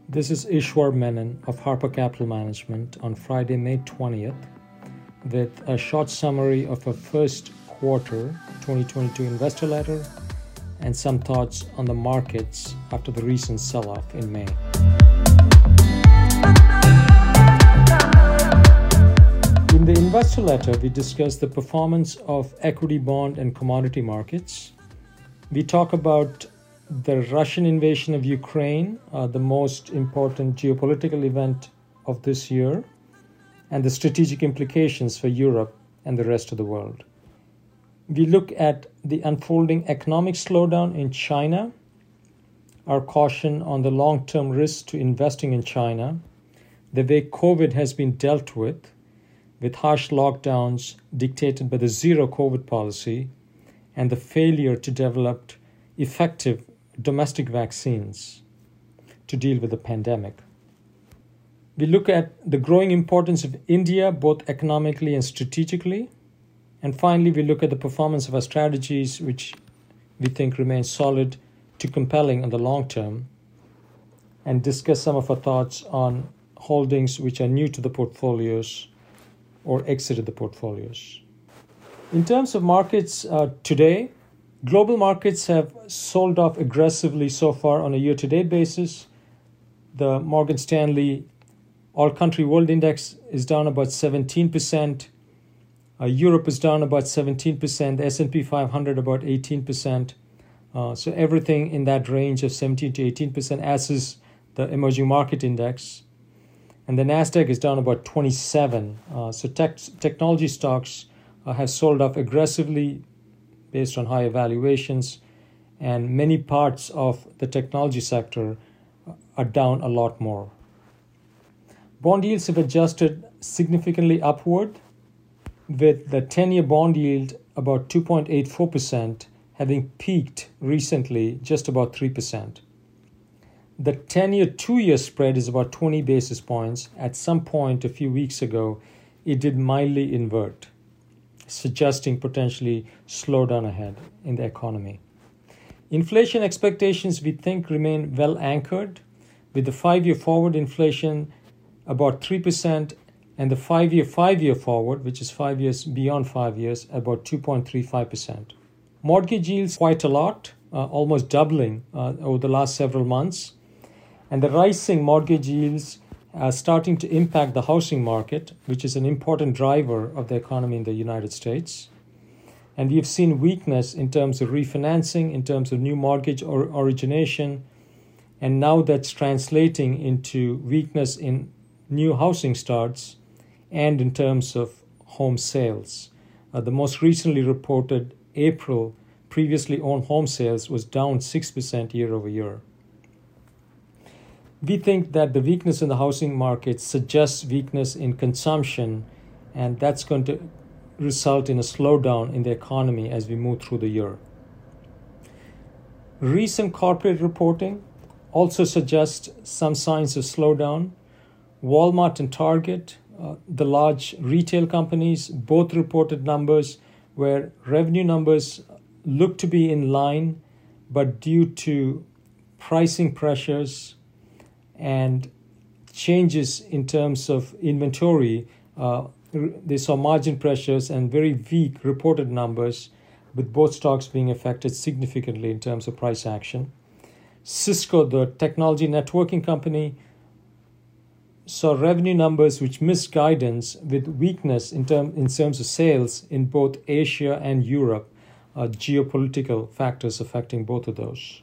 This is Ishwar Menon of Harper Capital Management on Friday, May 20th, with a short summary of our first quarter 2022 investor letter and some thoughts on the markets after the recent sell-off in May. In the investor letter, we discuss the performance of equity, bond, and commodity markets. We talk about the Russian invasion of Ukraine, the most important geopolitical event of this year, and the strategic implications for Europe and the rest of the world. We look at the unfolding economic slowdown in China, our caution on the long-term risks to investing in China, the way COVID has been dealt with harsh lockdowns dictated by the zero COVID policy, and the failure to develop effective domestic vaccines to deal with the pandemic. We look at the growing importance of India, both economically and strategically. And finally, we look at the performance of our strategies, which we think remain solid to compelling in the long term, and discuss some of our thoughts on holdings which are new to the portfolios or exited the portfolios. In terms of markets today, global markets have sold off aggressively so far on a year-to-date basis. The Morgan Stanley All-Country World Index is down about 17%. Europe is down about 17%. The S&P 500 about 18%. So everything in that range of 17 to 18%, as is the Emerging Market Index. And the Nasdaq is down about 27%. So technology stocks have sold off aggressively based on higher valuations, and many parts of the technology sector are down a lot more. Bond yields have adjusted significantly upward, with the 10-year bond yield about 2.84%, having peaked recently just about 3%. The 10-year 2-year spread is about 20 basis points. At some point a few weeks ago, it did mildly invert, suggesting potentially slowdown ahead in the economy. Inflation expectations, we think, remain well anchored, with the 5-year forward inflation about 3% and the 5-year forward, which is 5 years beyond 5 years, about 2.35%. Mortgage yields quite a lot, almost doubling over the last several months. And the rising mortgage yields are starting to impact the housing market, which is an important driver of the economy in the United States. And we have seen weakness in terms of refinancing, in terms of new mortgage origination, and now that's translating into weakness in new housing starts and in terms of home sales. The most recently reported April previously owned home sales was down 6% year over year. We think that the weakness in the housing market suggests weakness in consumption, and that's going to result in a slowdown in the economy as we move through the year. Recent corporate reporting also suggests some signs of slowdown. Walmart and Target, the large retail companies, both reported numbers where revenue numbers look to be in line, but due to pricing pressures and changes in terms of inventory, they saw margin pressures and very weak reported numbers, with both stocks being affected significantly in terms of price action. Cisco, the technology networking company, saw revenue numbers which missed guidance, with weakness in terms of sales in both Asia and Europe, geopolitical factors affecting both of those.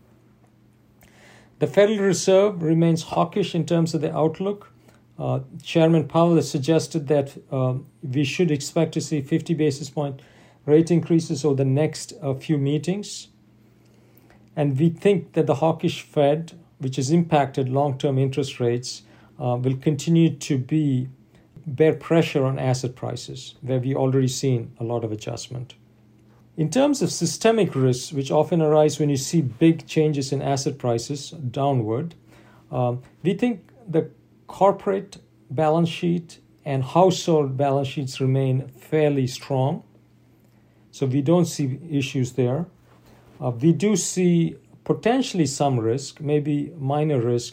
The Federal Reserve remains hawkish in terms of the outlook. Chairman Powell has suggested that we should expect to see 50 basis point rate increases over the next few meetings. And we think that the hawkish Fed, which has impacted long-term interest rates, will continue to bear pressure on asset prices, where we've already seen a lot of adjustment. In terms of systemic risks, which often arise when you see big changes in asset prices downward, we think the corporate balance sheet and household balance sheets remain fairly strong. So we don't see issues there. We do see potentially some risk, maybe minor risk,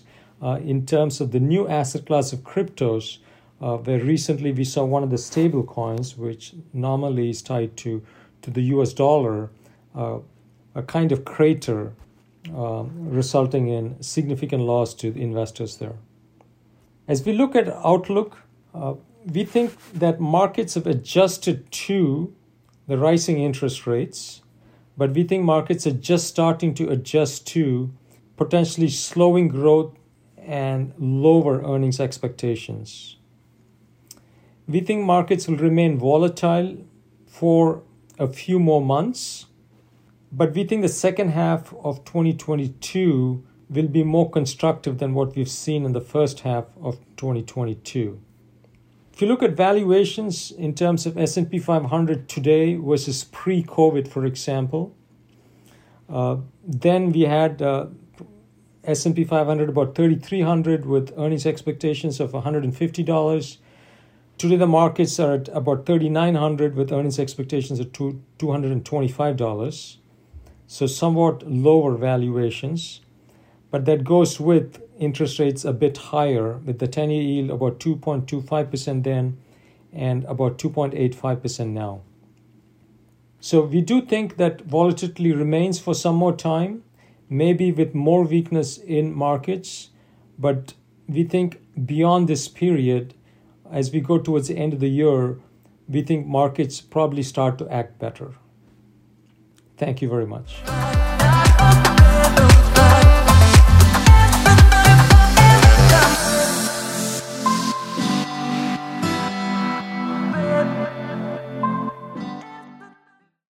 in terms of the new asset class of cryptos, where recently we saw one of the stable coins, which normally is tied to the US dollar, a kind of crater, resulting in significant loss to the investors there. As we look at outlook, we think that markets have adjusted to the rising interest rates, but we think markets are just starting to adjust to potentially slowing growth and lower earnings expectations. We think markets will remain volatile for a few more months, but we think the second half of 2022 will be more constructive than what we've seen in the first half of 2022. If you look at valuations in terms of S&P 500 today versus pre-COVID, for example, then we had S&P 500 about 3,300 with earnings expectations of $150. Today the markets are at about 3,900 with earnings expectations of $225. So somewhat lower valuations, but that goes with interest rates a bit higher, with the 10-year yield about 2.25% then and about 2.85% now. So we do think that volatility remains for some more time, maybe with more weakness in markets, but we think beyond this period, as we go towards the end of the year, we think markets probably start to act better. Thank you very much.